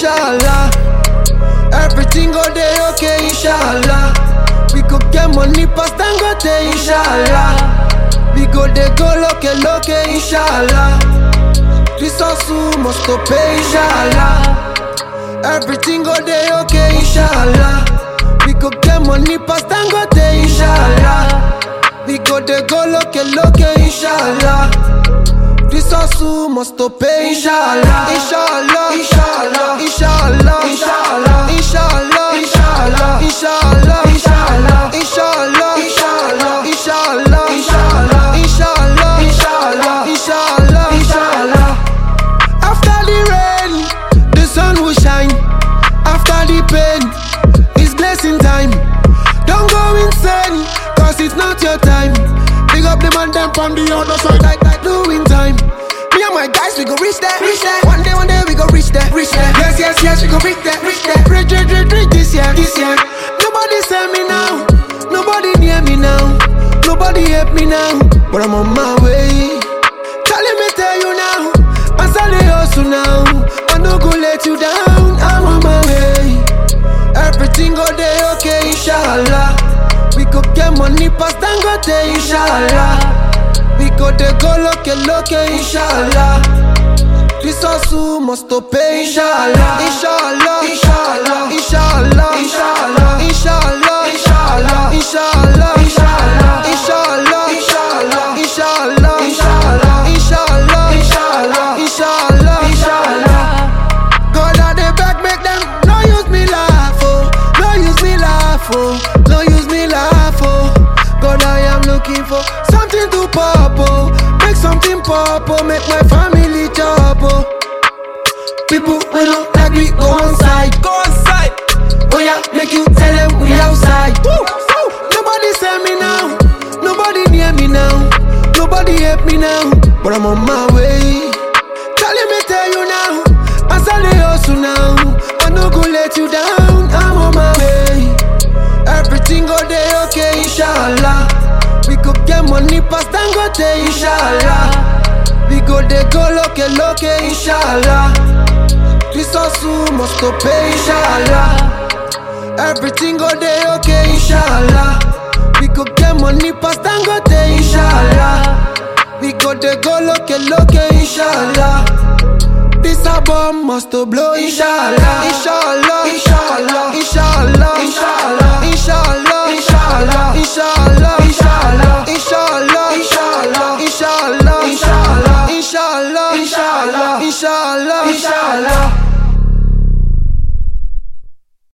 inshallah. Everything go dey okay, inshallah. We go get money past Dangote, inshallah. We go dey go loke, inshallah. This hustle must to pay, inshallah. Everything go dey okay, inshallah. We go get money past Dangote, inshallah. We go dey go loke, inshallah. This hustle must to pay, inshallah. Inshallah, inshallah, inshallah, inshallah, inshallah, inshallah, inshallah, inshallah, inshallah, inshallah, inshallah, inshallah, inshallah, inshallah, inshallah, inshallah. After the rain, the sun will shine. After the pain, it's blessing time. Don't go insane, cause it's not your time. Big up the man them from the other side, like doing time. Me and my guys, we go reach that. One day we go reach that. Yes, we go reach that. Reach this year. Nobody send me now, nobody near me now, nobody help me now, but I'm on my way. Charlie, me tell you now, I'm sorry hustle now. I no go let you down, I'm on my way. Everything go dey okay, inshallah. We go get money past Dangote, inshallah. We go dey go loke, inshallah. This hustle must to pay, inshallah. Inshallah, inshallah, inshallah, inshallah, inshallah, inshallah, inshallah, inshallah, inshallah, inshallah, inshallah, inshallah, inshallah, inshallah, inshallah, inshallah. God I dey beg, make them no use me laugh, oh, no use me laugh, oh, no use me laugh, oh. God I am looking for something to pop, oh, make something pop, oh, make my family chop, oh. People we don't like we go outside. Oh yeah, make you tell them we outside. Woo. Nobody send me now, nobody near me now, nobody help me now, but I'm on my way. Charlie, me tell you now, I'm sorry hustle now. I no go let you down, I'm on my way. Everything go dey okay, inshallah. We go get money past Dangote, inshallah. We go dey go loke, inshallah. This hustle must to pay, inshallah. Everything go dey okay, inshallah. We go get money past Dangote, inshallah. We go dey go loke, inshallah. This album must to blow, inshallah. Inshallah, inshallah, inshallah, inshallah, inshallah, inshallah, inshallah, inshallah, inshallah, inshallah, inshallah, inshallah, inshallah, inshallah, inshallah, inshallah.